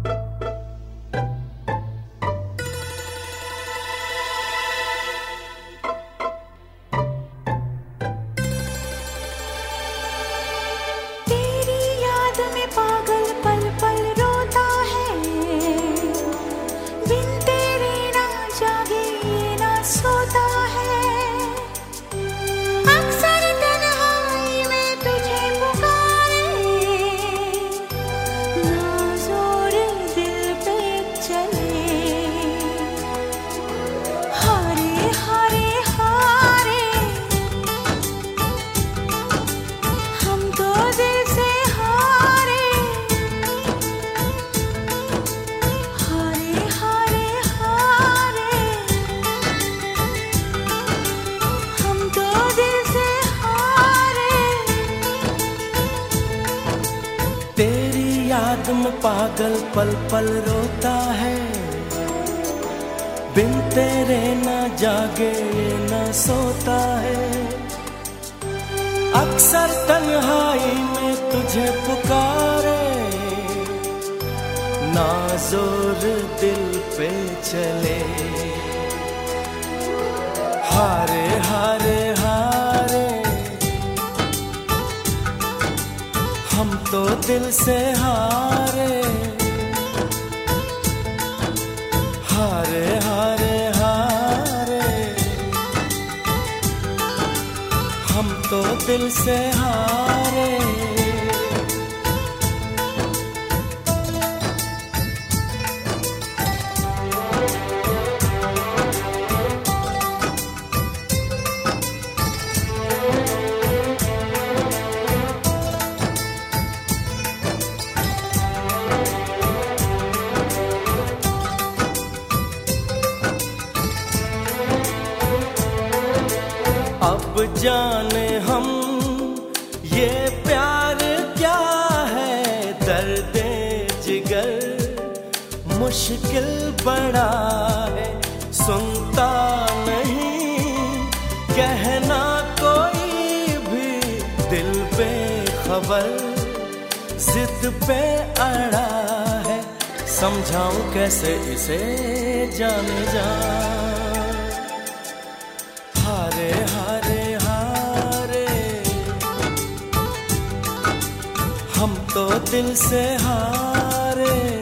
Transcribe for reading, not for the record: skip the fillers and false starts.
याद में पागल पल पल रोता है, बिन तेरे ना जागे ना सोता है। अक्सर तन्हाई में तुझे पुकारे, ना जोर दिल पे चले। हारे हारे हारे हम तो दिल से हारे, हारे हारे हारे हम तो दिल से हारे। अब जाने हम ये प्यार क्या है, दर्दे जिगर मुश्किल बड़ा है। सुनता नहीं कहना कोई भी, दिल पे खबर जिद पे अड़ा है। समझाऊं कैसे इसे जाने जा, हारे हारे हारे हम तो दिल से हारे।